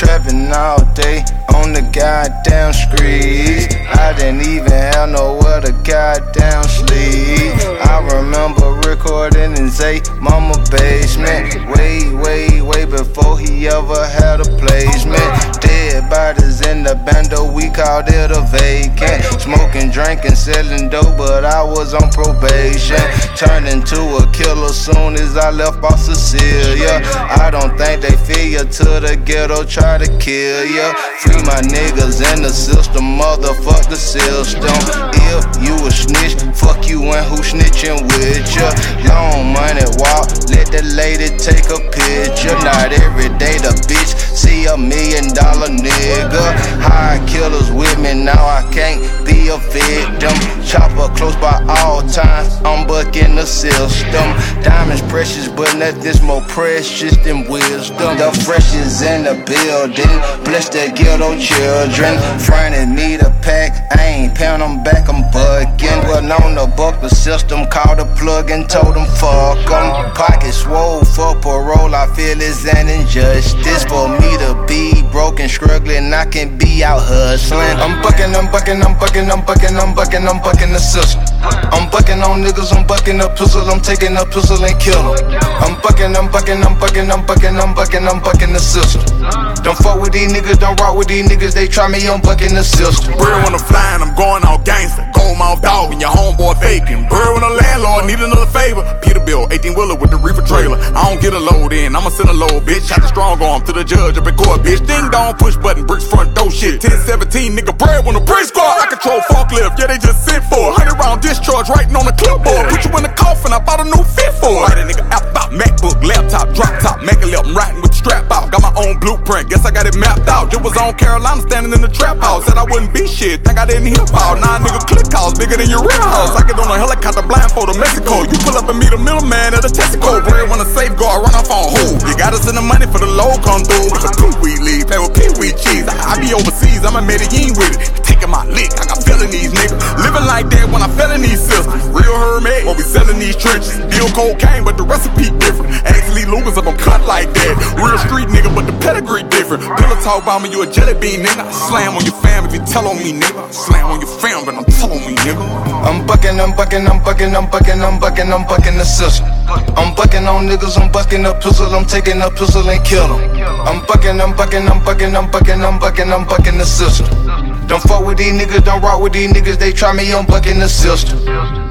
trapping all day on the goddamn streets. I didn't even have nowhere to goddamn sleep. I remember recording in Zay mama basement, way before he ever had a placement. Dead bodies in the bando, we called it a vacant. Smoking, drinking, selling dope, but I was on probation. Turned into a killer soon as I left off Cecilia. I don't think they feel you to the ghetto, try to kill ya. Free my niggas in the system, motherfuck the system. If you a snitch, fuck you and who snitching with ya. Long money walk, let the lady take a picture. Not every day the bitch see $1 million nigga. High killers with me, now I can't be a victim. Chopper close by all times, I'm bucking the system. Diamonds precious, but nothing's more precious than wisdom. The freshest in the building, bless the ghetto children. Fronted me to pack, I ain't pound them back, I'm bucking. Well known to buck the system, called the plug and told them fuck them. Pocket swole for parole, I feel it's an injustice. For me to be broken, struggling, I can be out hustling. I'm bucking the system. I'm bucking on niggas, I'm bucking a pistol, I'm taking a pistol and kill 'em. I'm bucking the system. Don't fuck with these niggas, don't rock with these niggas, they try me, I'm bucking the system. Bird when I'm flying, I'm going all gangster. Gold mouth dog and your homeboy faking. Bird when a landlord need another favor. Peterbilt, 18-wheeler with the reefer trailer. I don't get a load in, I'ma send a load, bitch. Shot the strong arm to the judge up in court, bitch. Ding dong, push button, bricks front door shit. 10-17, nigga, Bird when a brick squad. I control forklift, yeah, they just sent for 100 round discharge writing on the clipboard. Put you in the coffin, I bought a new fit for it. Write a nigga out about MacBook, laptop, drop top, Mac 11, I'm riding with the strap out. Got my own blueprint, guess I got it mapped out. It was on Carolina, standing in the trap house. Said I wouldn't be shit, think I didn't hip out. Nah, nigga, click house, bigger than your real house. I get on a helicopter blindfold to Mexico. You pull up and meet a middleman at a Texaco. Bread when a safeguard, run off on who? You gotta send the money for the low come through. If a Pee-wee leave, play with Pee-wee cheese. I be overseas, I'm in Medellin with it. Taking my lick, I got felonies, nigga. Living like that when I fell in these systems. Real Hermès, when we selling these trenches. Deal cocaine, but the recipe different. Actually, Lucas up, I'm cut like that. Real street nigga, but the pedigree different. Pillow talk about me, you a jelly bean, nigga. I slam on your fam if you tell on me, nigga. Slam on your fam, but I'm tell on me, nigga. I'm bucking the system. I'm bucking on niggas, I'm bucking a pistol, I'm taking a pistol and kill 'em. I'm bucking the system. Don't fuck with these niggas, don't rock with these niggas, they try me, I'm bucking the system.